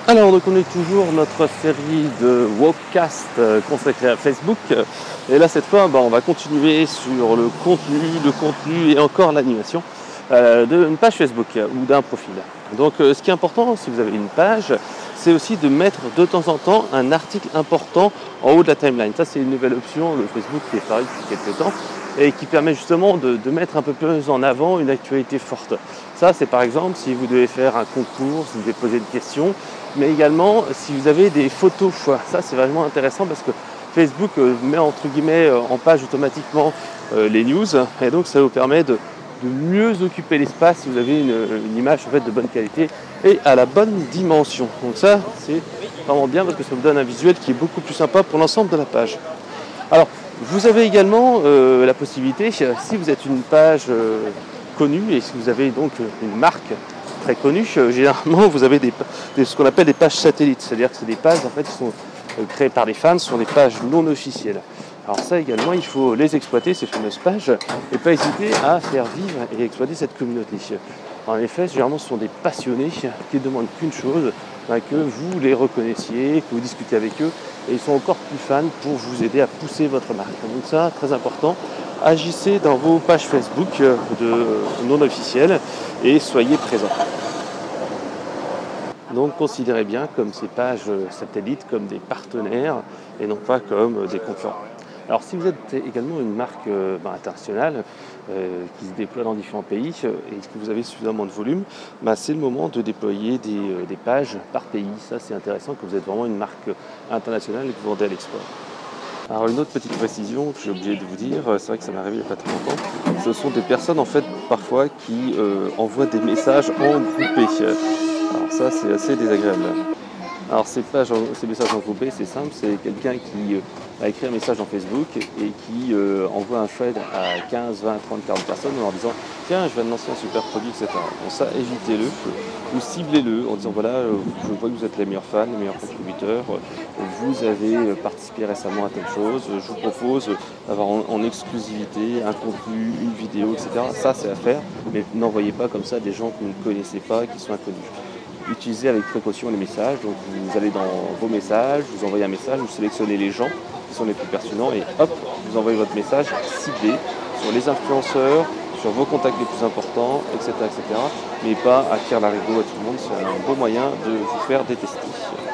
Alors, donc on est toujours notre série de Wokcast consacrée à Facebook. Et là, cette fois, on va continuer sur le contenu et encore l'animation d'une page Facebook ou d'un profil. Donc, ce qui est important, si vous avez une page, c'est aussi de mettre de temps en temps un article important en haut de la timeline. Ça, c'est une nouvelle option de Facebook qui est pareil depuis quelques temps et qui permet justement de mettre un peu plus en avant une actualité forte. Ça, c'est par exemple si vous devez faire un concours, si vous devez poser une question, mais également si vous avez des photos. Ça, c'est vraiment intéressant parce que Facebook met entre guillemets en page automatiquement les news, et donc ça vous permet de mieux occuper l'espace si vous avez une image en fait de bonne qualité et à la bonne dimension. Donc ça, c'est vraiment bien parce que ça vous donne un visuel qui est beaucoup plus sympa pour l'ensemble de la page. Alors, vous avez également la possibilité, si vous êtes une page connue et si vous avez donc une marque très connue, généralement vous avez ce qu'on appelle des pages satellites, c'est-à-dire que c'est des pages en fait qui sont créées par les fans, ce sont des pages non officielles. Alors ça également, il faut les exploiter, ces fameuses pages, et pas hésiter à faire vivre et exploiter cette communauté. En effet, généralement, ce sont des passionnés qui ne demandent qu'une chose, que vous les reconnaissiez, que vous discutez avec eux, et ils sont encore plus fans pour vous aider à pousser votre marque. Donc ça, très important, agissez dans vos pages Facebook non officielles et soyez présents. Donc considérez bien comme ces pages satellites comme des partenaires et non pas comme des concurrents. Alors si vous êtes également une marque internationale qui se déploie dans différents pays et que vous avez suffisamment de volume, c'est le moment de déployer des pages par pays. Ça c'est intéressant quand vous êtes vraiment une marque internationale et que vous vendez à l'export. Alors une autre petite précision que j'ai oublié de vous dire, c'est vrai que ça m'est arrivé il n'y a pas très longtemps, ce sont des personnes en fait parfois qui envoient des messages en groupé. Alors ça c'est assez désagréable. Alors ces messages en groupé, c'est simple, c'est quelqu'un qui a écrit un message en Facebook et qui envoie un thread à 15, 20, 30, 40 personnes en leur disant « Tiens, je viens de lancer un super produit, etc. » Bon ça, évitez-le, ou ciblez-le en disant « Voilà, je vois que vous êtes les meilleurs fans, les meilleurs contributeurs, vous avez participé récemment à telle chose, je vous propose d'avoir en exclusivité un contenu, une vidéo, etc. » Ça, c'est à faire, mais n'envoyez pas comme ça à des gens que vous ne connaissez pas, qui sont inconnus. Utilisez avec précaution les messages, donc vous allez dans vos messages, vous envoyez un message, vous sélectionnez les gens qui sont les plus pertinents et hop, vous envoyez votre message ciblé sur les influenceurs, sur vos contacts les plus importants, etc. mais pas à tirer la rideau à tout le monde, c'est un beau moyen de vous faire détester.